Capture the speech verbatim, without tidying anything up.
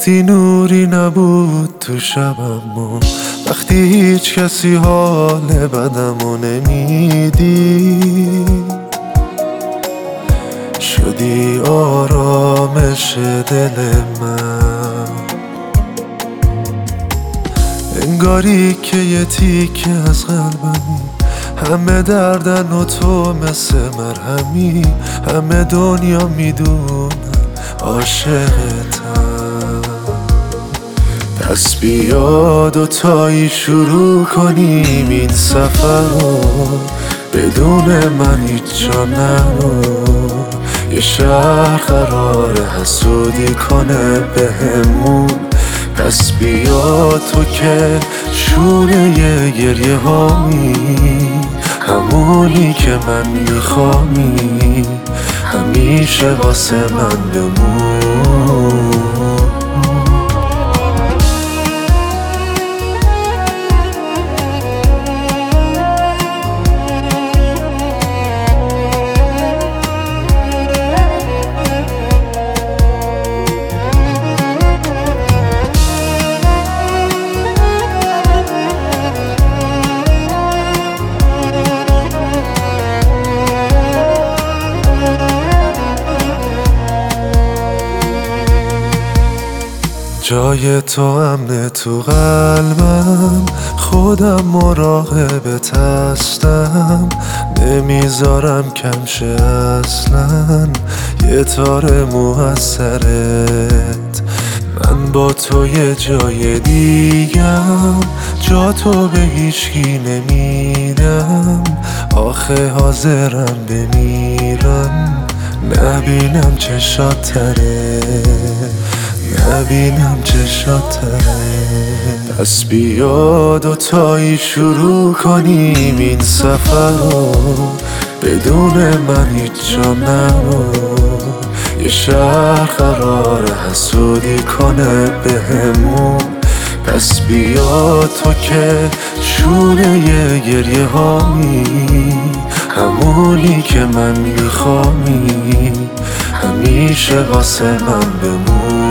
وقتی نوری نبود تو شبم و وقتی هیچ کسی حال بدمو نمیدید، شدی آرامش دل من. انگاری که یه تیکه از قلبمی، همه دردن و تو مثل مرهمی، همه دنیا میدونن عاشقتم. پس بیا دوتایی شروع کنیم این سفر رو، بدون من هیچ جا نرو. یه شهر قراره حسودی کنه بهمون، پس بیا تو که شونه ی گریه هامی، همونی که من میخوامی، همیشه واسه من بمون. جای تو امنه تو قلبم، خودم مراقبت هستم، نمیذارم کم شه اصلا یه تار مو از سرت. من با تو یه جای دیگم، جا تو به هیچکی نمیدم، آخه حاضرم بمیرم نبینم چشات تره، نبینم چشات تره. پس بیا دوتایی شروع کنیم این سفر رو، بدون من هیچ جا نرو. یه شهر قراره حسودی کنه بهمون، پس بیا تو که شونه ی گریه هامی، همونی که من میخوامی، همیشه واسه من بمون.